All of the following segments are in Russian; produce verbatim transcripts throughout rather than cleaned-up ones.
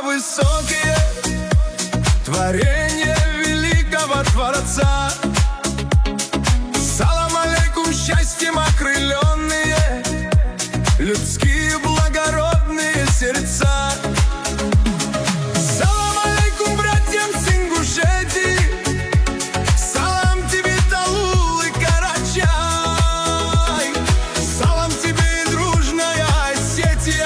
высокие, творение великого Творца. Салам алейкум, счастьем окрыленные, людские благородные сердца. Салам алейкум, братьям с Ингушетии, салам тебе, Талул и Карачай. Салам тебе, дружная Осетия,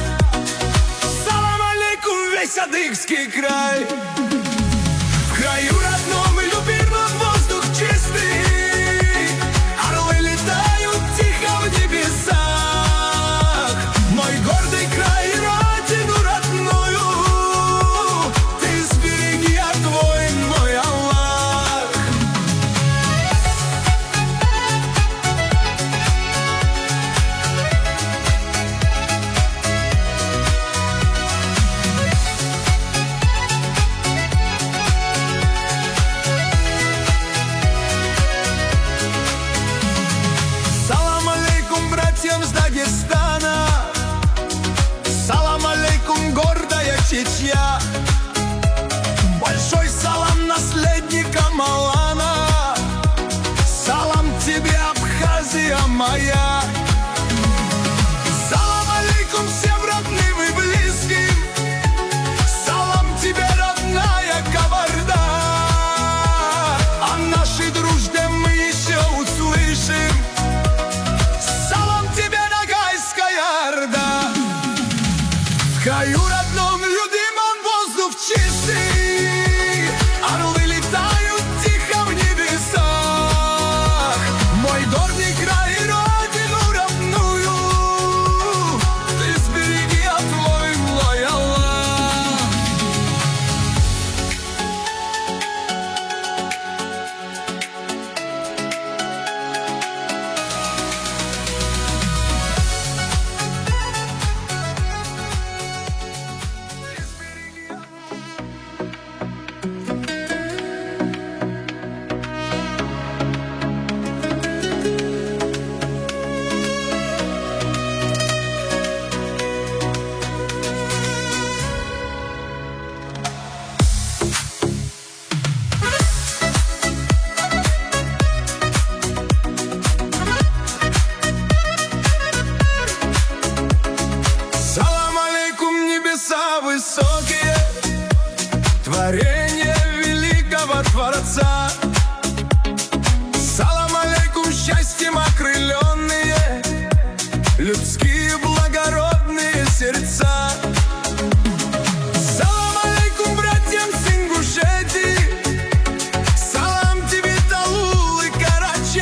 салам алейкум, весь Адыгский край. В краю родном и любимом воздух чистый, орлы летают тихо в небесах. Мой гордый край и родину родную ты сбереги, а твой мой Аллах. Салам алейкум, братьям с Дагестана, салам алейкум, гордая Чечня. Большой салам наследникам Алана, салам тебе, Абхазия моя. Салам алейкум всем родным и близким, салам тебе, родная Кабарда. О нашей дружбе мы еще услышим, салам тебе, Ногайская Орда. В краю родном любимом воздух чистый, орлы летают тихо в небесах. Мой гордый край и родину родную ты сбереги, а твой мой Аллах. Салам алейкум, небеса высокие, творение великого Творца. Салам алейкум, счастьем окрыленные, людские благородные сердца. Салам алейкум, братьям с Ингушетии, салам тебе, Талул и Карачай.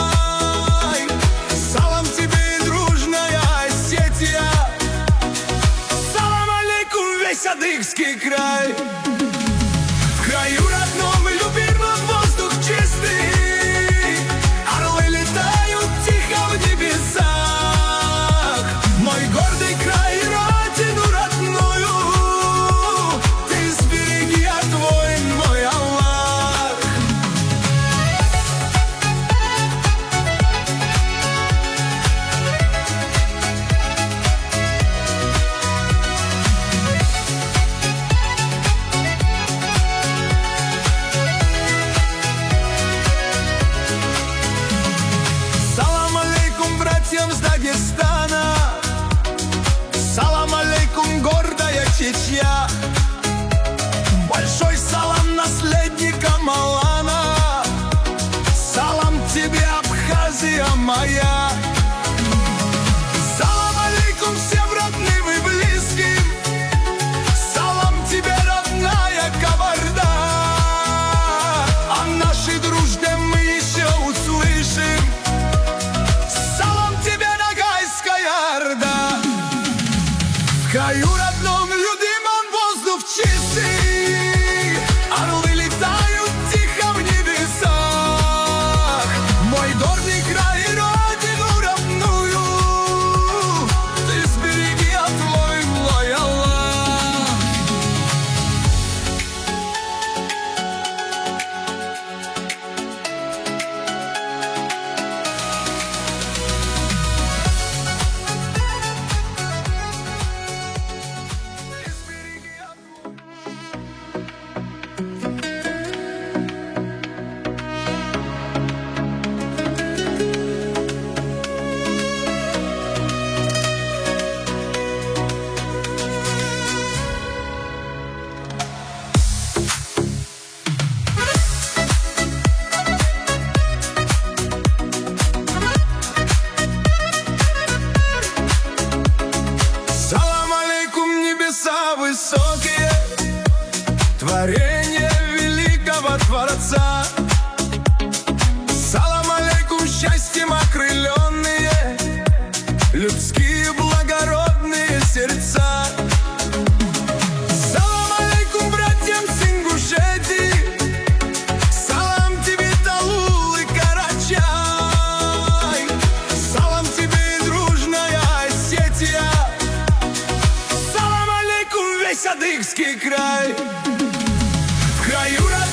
Салам тебе, дружная Осетия, салам алейкум, весь Адыгский край. В краю родном и любимом воздух чистый, орлы летают тихо в небесах. Мой гордый край и родину родную ты сбереги, а твой мой Аллах. Салам алейкум, братьям с Дагестана, салам алейкум, гордая Чечня. Большой салам наследникам Алана, салам тебе, Абхазия моя. Салам алейкум всем родным и близким, салам тебе, родная Кабарда. О нашей дружбе мы еще услышим, салам тебе, Ногайская Орда. В краю родном любимом творение великого Творца. Салам алейкум, счастьем окрыленные, людские благородные сердца. Салам алейкум, братьям с Ингушетии, салам тебе, Талул и Карачай, салам тебе, дружная Осетия, салам алейкум, весь Адыгский край. В краю